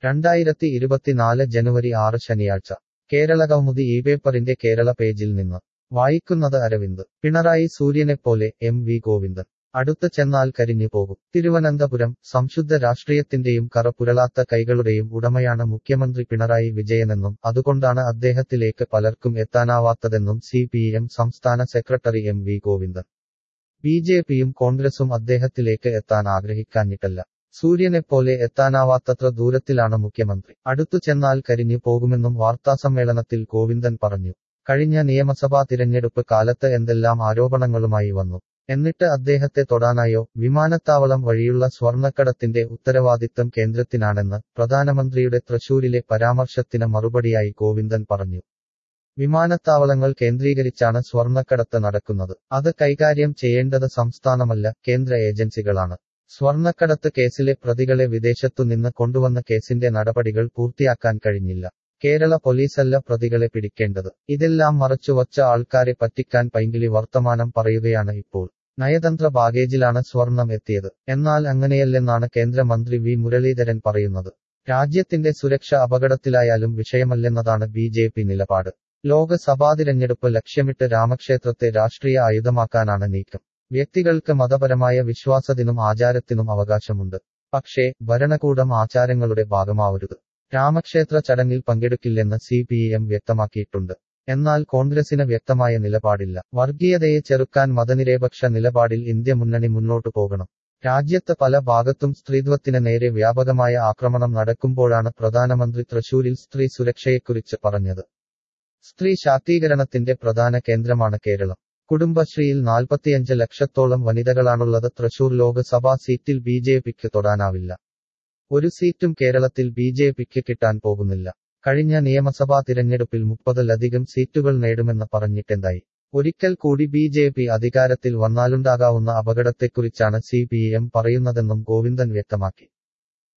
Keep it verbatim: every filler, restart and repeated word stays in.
രണ്ടായിരത്തി ഇരുപത്തിനാല് ജനുവരി ആറ് ശനിയാഴ്ച കേരളകൗമുദി ഈ പേപ്പറിന്റെ കേരള പേജിൽ നിന്ന് വായിക്കുന്നത് അരവിന്ദ്. പിണറായി സൂര്യനെപ്പോലെ എം വി ഗോവിന്ദൻ അടുത്ത് ചെന്നാൽ കരിഞ്ഞു പോകും. തിരുവനന്തപുരം സംശുദ്ധ രാഷ്ട്രീയത്തിന്റെയും കറ പുരളാത്ത കൈകളുടെയും ഉടമയാണ് മുഖ്യമന്ത്രി പിണറായി വിജയനെന്നും അതുകൊണ്ടാണ് അദ്ദേഹത്തിലേക്ക് പലർക്കും എത്താനാവാത്തതെന്നും സി പി എം സംസ്ഥാന secretary M V Govindan. B J പിയും കോൺഗ്രസും അദ്ദേഹത്തിലേക്ക് എത്താൻ ആഗ്രഹിക്കാഞ്ഞിട്ടല്ല. സൂര്യനെപ്പോലെ എത്താനാവാത്തത്ര ദൂരത്തിലാണ് മുഖ്യമന്ത്രി. അടുത്തു ചെന്നാൽ കരിഞ്ഞു പോകുമെന്നും വാർത്താസമ്മേളനത്തിൽ ഗോവിന്ദൻ പറഞ്ഞു. കഴിഞ്ഞ നിയമസഭാ തിരഞ്ഞെടുപ്പ് കാലത്ത് എന്തെല്ലാം ആരോപണങ്ങളുമായി വന്നു. എന്നിട്ട് അദ്ദേഹത്തെ തൊടാനായോ? വിമാനത്താവളം വഴിയുള്ള സ്വർണ്ണക്കടത്തിന്റെ ഉത്തരവാദിത്തം കേന്ദ്രത്തിനാണെന്ന് പ്രധാനമന്ത്രിയുടെ തൃശൂരിലെ പരാമർശത്തിന് മറുപടിയായി ഗോവിന്ദൻ പറഞ്ഞു. വിമാനത്താവളങ്ങൾ കേന്ദ്രീകരിച്ചാണ് സ്വർണ്ണക്കടത്ത് നടക്കുന്നത്. അത് കൈകാര്യം ചെയ്യേണ്ടത് സംസ്ഥാനമല്ല, കേന്ദ്ര ഏജൻസികളാണ്. സ്വർണ്ണക്കടത്ത് കേസിലെ പ്രതികളെ വിദേശത്തു നിന്ന് കൊണ്ടുവന്ന കേസിന്റെ നടപടികൾ പൂർത്തിയാക്കാൻ കഴിഞ്ഞില്ല. കേരള പോലീസല്ല പ്രതികളെ പിടിക്കേണ്ടത്. ഇതെല്ലാം മറച്ചുവച്ച ആൾക്കാരെ പറ്റിക്കാൻ പൈങ്കിളി വർത്തമാനം പറയുകയാണ് ഇപ്പോൾ. നയതന്ത്ര ബാഗേജിലാണ് സ്വർണം എത്തിയത്. എന്നാൽ അങ്ങനെയല്ലെന്നാണ് കേന്ദ്രമന്ത്രി വി മുരളീധരൻ പറയുന്നത്. രാജ്യത്തിന്റെ സുരക്ഷ അപകടത്തിലായാലും വിഷയമല്ലെന്നതാണ് ബി ജെ പി നിലപാട്. ലോക്സഭാ തിരഞ്ഞെടുപ്പ് ലക്ഷ്യമിട്ട് രാമക്ഷേത്രത്തെ രാഷ്ട്രീയ ആയുധമാക്കാനാണ് നീക്കം. വ്യക്തികൾക്ക് മതപരമായ വിശ്വാസത്തിനും ആചാരത്തിനും അവകാശമുണ്ട്. പക്ഷേ ഭരണകൂടം ആചാരങ്ങളുടെ ഭാഗമാവരുത്. രാമക്ഷേത്ര ചടങ്ങിൽ പങ്കെടുക്കില്ലെന്ന് സി പി എം വ്യക്തമാക്കിയിട്ടുണ്ട്. എന്നാൽ കോൺഗ്രസിന് വ്യക്തമായ നിലപാടില്ല. വർഗീയതയെ ചെറുക്കാൻ മതനിരപേക്ഷ നിലപാടിൽ ഇന്ത്യ മുന്നണി മുന്നോട്ടു പോകണം. രാജ്യത്ത് പല ഭാഗത്തും സ്ത്രീത്വത്തിന് നേരെ വ്യാപകമായ ആക്രമണം നടക്കുമ്പോഴാണ് പ്രധാനമന്ത്രി തൃശൂരിൽ സ്ത്രീ സുരക്ഷയെക്കുറിച്ച് പറഞ്ഞത്. സ്ത്രീ ശാക്തീകരണത്തിന്റെ പ്രധാന കേന്ദ്രമാണ് കേരളം. കുടുംബശ്രീയിൽ നാൽപ്പത്തിയഞ്ച് ലക്ഷത്തോളം വനിതകളാണുള്ളത്. തൃശൂർ ലോക്സഭാ സീറ്റിൽ ബി ജെ പിക്ക് തൊടാനാവില്ല. ഒരു സീറ്റും കേരളത്തിൽ ബി ജെ പിക്ക് കിട്ടാൻ പോകുന്നില്ല. കഴിഞ്ഞ നിയമസഭാ തിരഞ്ഞെടുപ്പിൽ മുപ്പതിലധികം സീറ്റുകൾ നേടുമെന്ന് പറഞ്ഞിട്ടെന്തായി? ഒരിക്കൽ കൂടി ബി ജെ പി അധികാരത്തിൽ വന്നാലുണ്ടാകാവുന്ന അപകടത്തെക്കുറിച്ചാണ് സി പി എം പറയുന്നതെന്നും ഗോവിന്ദൻ വ്യക്തമാക്കി.